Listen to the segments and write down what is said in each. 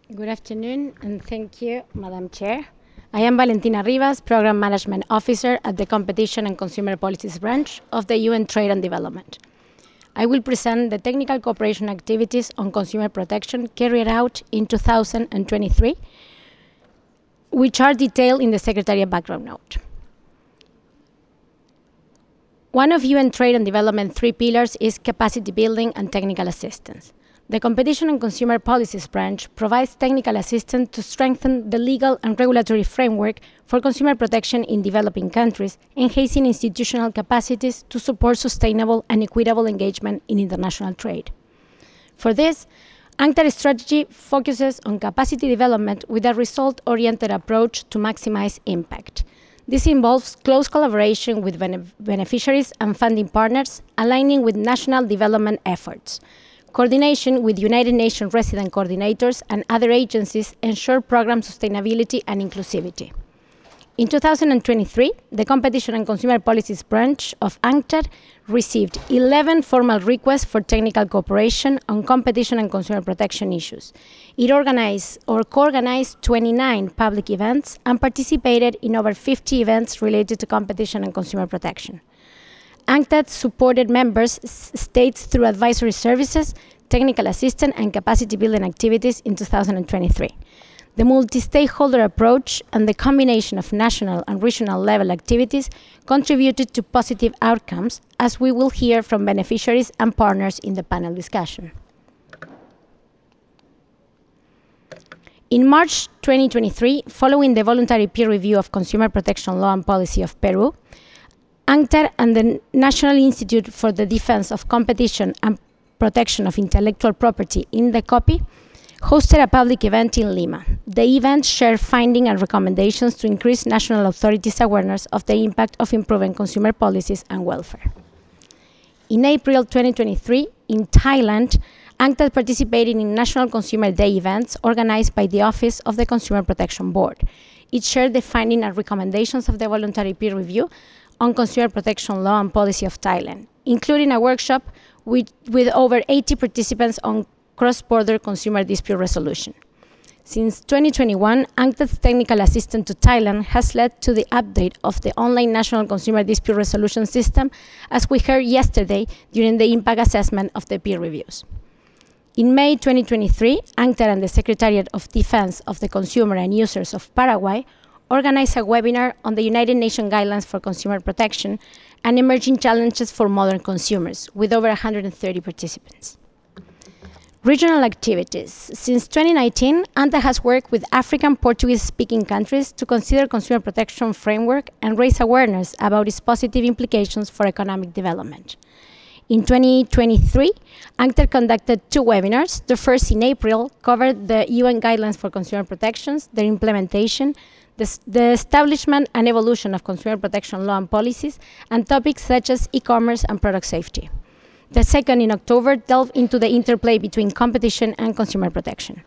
Good afternoon, and thank you, Madam Chair. I am Valentina Rivas, Program Management Officer at the Competition and Consumer Policies Branch of the UN Trade and Development. I will present the technical cooperation activities on consumer protection carried out in 2023, which are detailed in the Secretariat background note. One of UN Trade and Development three pillars is capacity building and technical assistance. The Competition and Consumer Policies Branch provides technical assistance to strengthen the legal and regulatory framework for consumer protection in developing countries, enhancing institutional capacities to support sustainable and equitable engagement in international trade. For this, UNCTAD strategy focuses on capacity development with a result-oriented approach to maximize impact. This involves close collaboration with beneficiaries and funding partners, aligning with national development efforts. Coordination with United Nations resident coordinators and other agencies ensure program sustainability and inclusivity. In 2023, the Competition and Consumer Policies Branch of UNCTAD received 11 formal requests for technical cooperation on competition and consumer protection issues. It organized or co-organized 29 public events and participated in over 50 events related to competition and consumer protection. UNCTAD supported members states through advisory services, technical assistance, and capacity building activities in 2023. The multi-stakeholder approach and the combination of national and regional level activities contributed to positive outcomes, as we will hear from beneficiaries and partners in the panel discussion. In March 2023, following the voluntary peer review of consumer protection law and policy of Peru, UNCTAD and the National Institute for the Defense of Competition and Protection of Intellectual Property in the COPI hosted a public event in Lima. The event shared findings and recommendations to increase national authorities' awareness of the impact of improving consumer policies and welfare. In April 2023, in Thailand, UNCTAD participated in National Consumer Day events organized by the Office of the Consumer Protection Board. It shared the findings and recommendations of the voluntary peer review on consumer protection law and policy of Thailand, including a workshop with over 80 participants on cross-border consumer dispute resolution. Since 2021, UNCTAD's technical assistance to Thailand has led to the update of the online national consumer dispute resolution system, as we heard yesterday during the impact assessment of the peer reviews. In May 2023, UNCTAD and the Secretariat of Defense of the Consumer and Users of Paraguay organized a webinar on the United Nations Guidelines for Consumer Protection and Emerging Challenges for Modern Consumers, with over 130 participants. Regional activities. Since 2019, UNCTAD has worked with African Portuguese-speaking countries to consider consumer protection framework and raise awareness about its positive implications for economic development. In 2023, UNCTAD conducted two webinars. The first in April covered the UN Guidelines for Consumer Protections, their implementation, the establishment and evolution of consumer protection law and policies, and topics such as e-commerce and product safety. The second, in October, delved into the interplay between competition and consumer protection.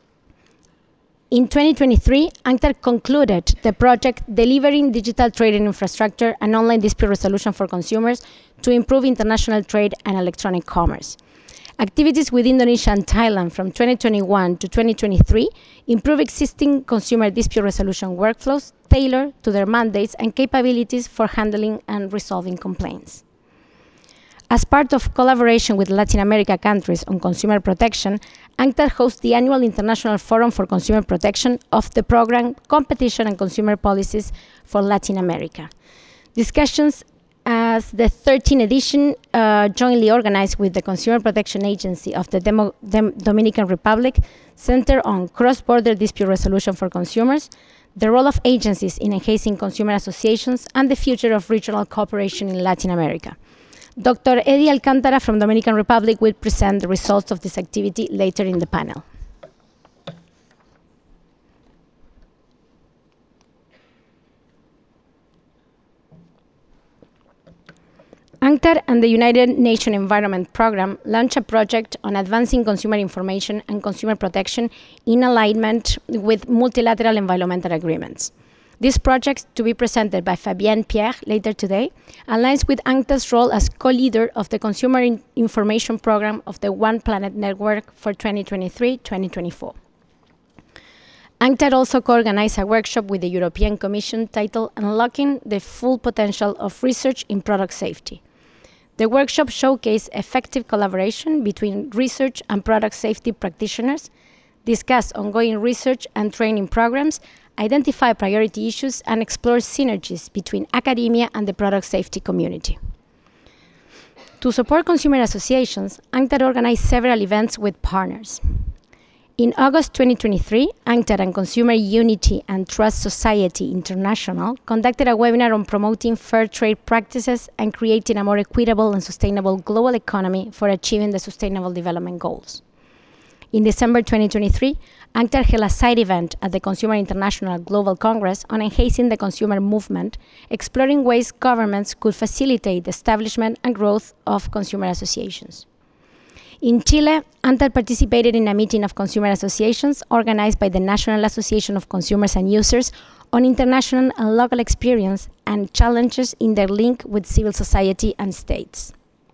In 2023, UNCTAD concluded the project Delivering Digital Trading Infrastructure and Online Dispute Resolution for Consumers to Improve International Trade and Electronic Commerce. Activities with Indonesia and Thailand from 2021 to 2023 improve existing consumer dispute resolution workflows tailored to their mandates and capabilities for handling and resolving complaints. As part of collaboration with Latin America countries on consumer protection, UNCTAD hosts the annual International Forum for Consumer Protection of the program Competition and Consumer Policies for Latin America. Discussions as the 13th edition, jointly organized with the Consumer Protection Agency of the Dominican Republic, center on cross-border dispute resolution for consumers, the role of agencies in enhancing consumer associations, and the future of regional cooperation in Latin America. Dr. Eddie Alcantara from Dominican Republic will present the results of this activity later in the panel. UNCTAD and the United Nations Environment Programme launched a project on advancing consumer information and consumer protection in alignment with multilateral environmental agreements. This project, to be presented by Fabienne Pierre later today, aligns with UNCTAD's role as co-leader of the Consumer Information Program of the One Planet Network for 2023-2024. UNCTAD also co-organized a workshop with the European Commission titled Unlocking the Full Potential of Research in Product Safety. The workshop showcased effective collaboration between research and product safety practitioners, discussed ongoing research and training programs, identified priority issues, and explored synergies between academia and the product safety community. To support consumer associations, UNCTAD organized several events with partners. In August 2023, UNCTAD and Consumer Unity and Trust Society International conducted a webinar on promoting fair trade practices and creating a more equitable and sustainable global economy for achieving the Sustainable Development Goals. In December 2023, UNCTAD held a side event at the Consumer International Global Congress on enhancing the consumer movement, exploring ways governments could facilitate the establishment and growth of consumer associations. In Chile, UNCTAD participated in a meeting of consumer associations organized by the National Association of Consumers and Users on international and local experience and challenges in their link with civil society and states.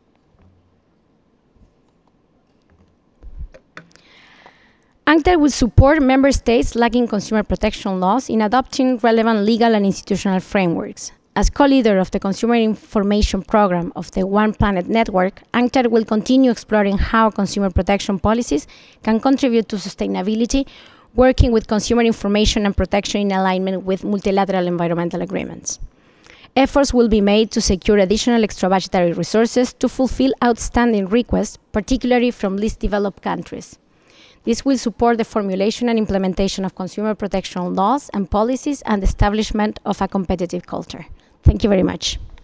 UNCTAD will support member states lacking consumer protection laws in adopting relevant legal and institutional frameworks. As co-leader of the Consumer Information Program of the One Planet Network, UNCTAD will continue exploring how consumer protection policies can contribute to sustainability, working with consumer information and protection in alignment with multilateral environmental agreements. Efforts will be made to secure additional extra-budgetary resources to fulfill outstanding requests, particularly from least developed countries. This will support the formulation and implementation of consumer protection laws and policies and the establishment of a competitive culture. Thank you very much.